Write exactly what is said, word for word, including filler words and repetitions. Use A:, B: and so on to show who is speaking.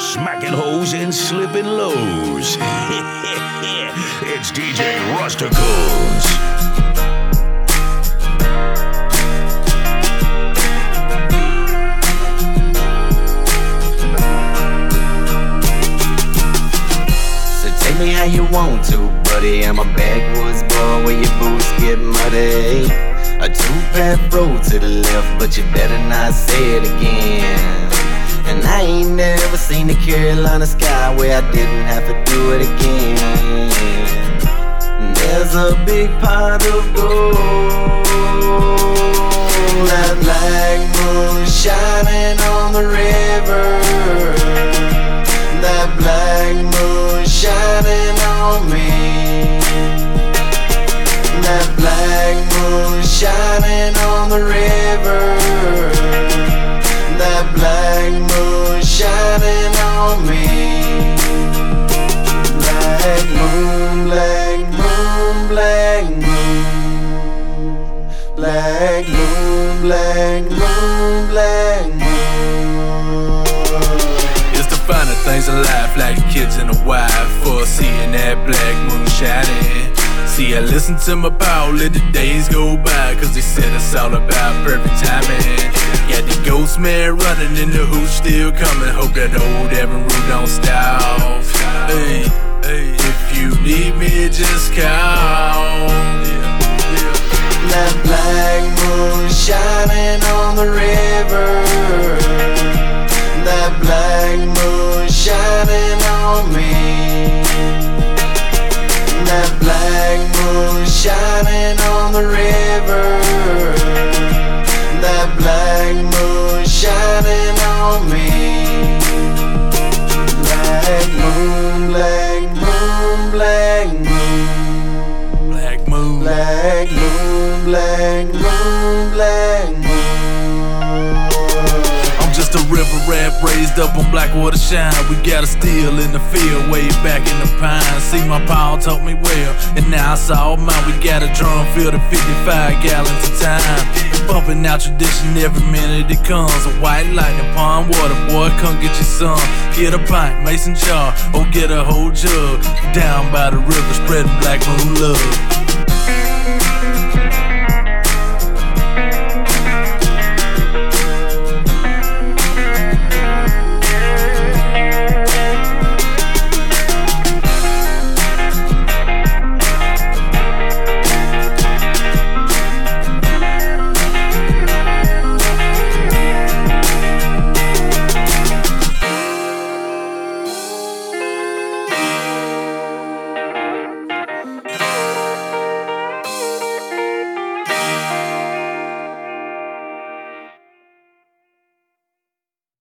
A: smacking hoes and slipping lows. It's D J Rusticles.
B: Take me how you want to, buddy. I'm a backwoods boy where your boots get muddy. A two-path road to the left, but you better not say it again. And I ain't never seen the Carolina sky where I didn't have to do it again. And there's a big pot of gold, that black moon shining on the river. That black moon shining on me. That black moon shining on the river. That black moon shining on me. Black moon, black moon, black moon. Black moon, black moon, black moon.
C: Finding things in life like kids and a wife for seeing that black moon shining. See, I listen to my Paul, let the days go by, cause they said it's all about perfect timing. Got the ghost man running and the hooch still coming. Hope that old Evan Root don't stop. Hey, hey, if you need me, just call.
B: That black moon shining on the river. That black moon shining on me. That black moon shining on the river. That black moon shining on me. Black moon, black moon, black moon.
C: Black moon,
B: black moon, black moon, black moon.
C: Just a river rat raised up on Blackwater shine. We got a steel in the field way back in the pines. See, my Paul taught me well, and now it's all mine. We got a drum filled to fifty-five gallons of time, bumping out tradition every minute it comes. A white lightning, pond water, boy, come get your son. Get a pint, mason jar, or get a whole jug. Down by the river, spreading black moon love.